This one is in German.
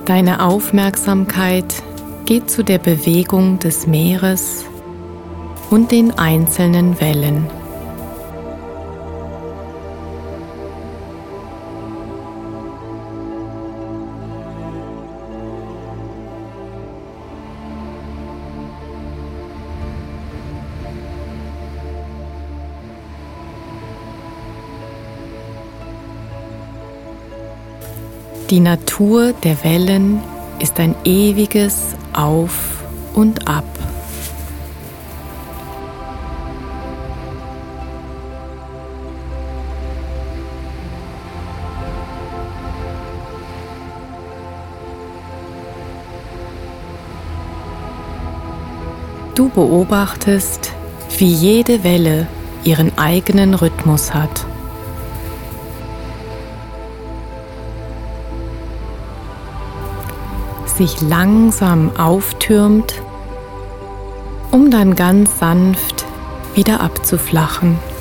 Deine Aufmerksamkeit geht zu der Bewegung des Meeres und den einzelnen Wellen. Die Natur der Wellen ist ein ewiges Auf und Ab. Du beobachtest, wie jede Welle ihren eigenen Rhythmus hat. Sich langsam auftürmt, um dann ganz sanft wieder abzuflachen.